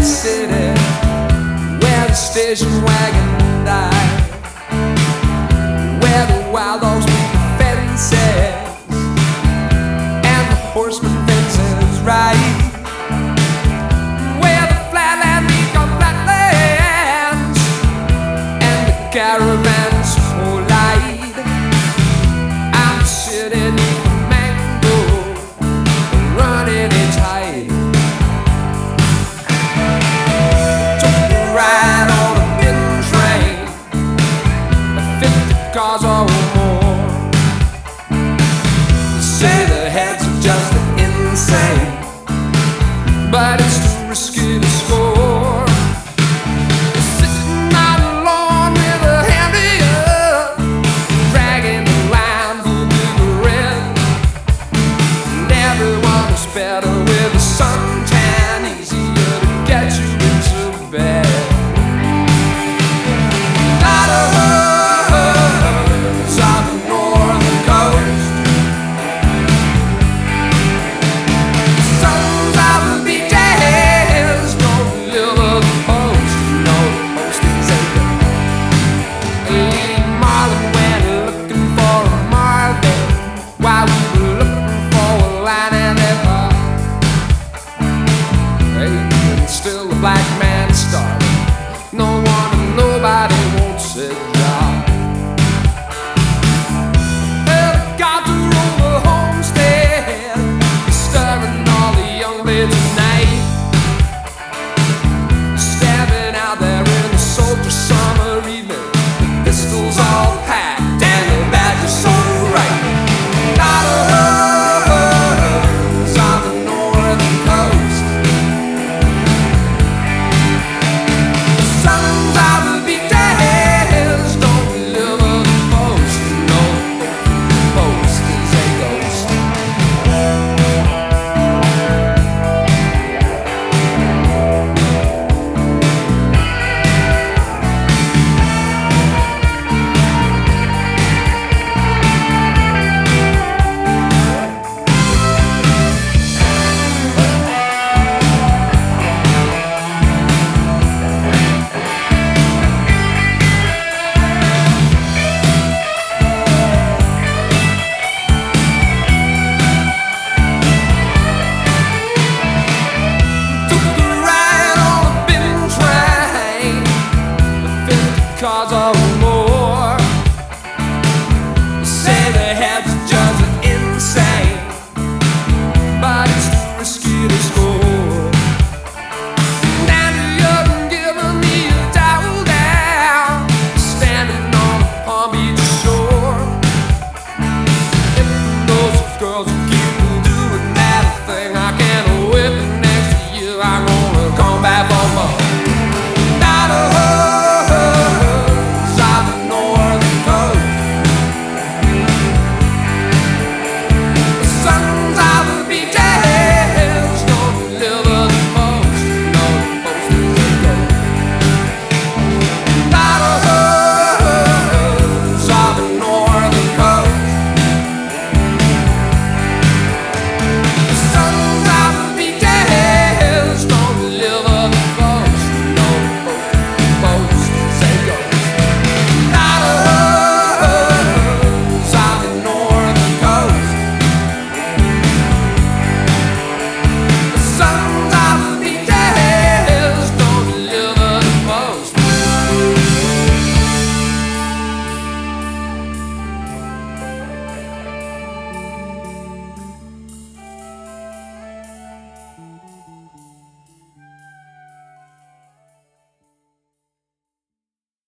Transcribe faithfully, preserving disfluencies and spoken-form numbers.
city where the station wagon died, where the wild dogs beat the fences and the horseman fences right, where the flatland meet on flatlands and the caravans collide. I'm sitting in the mango, running a tide. Ride on a bin train, fifty cars or more. They say the heads are just insane, but it's too risky to score. Sitting out alone with a handy up, dragging the line for the big red, and everyone is better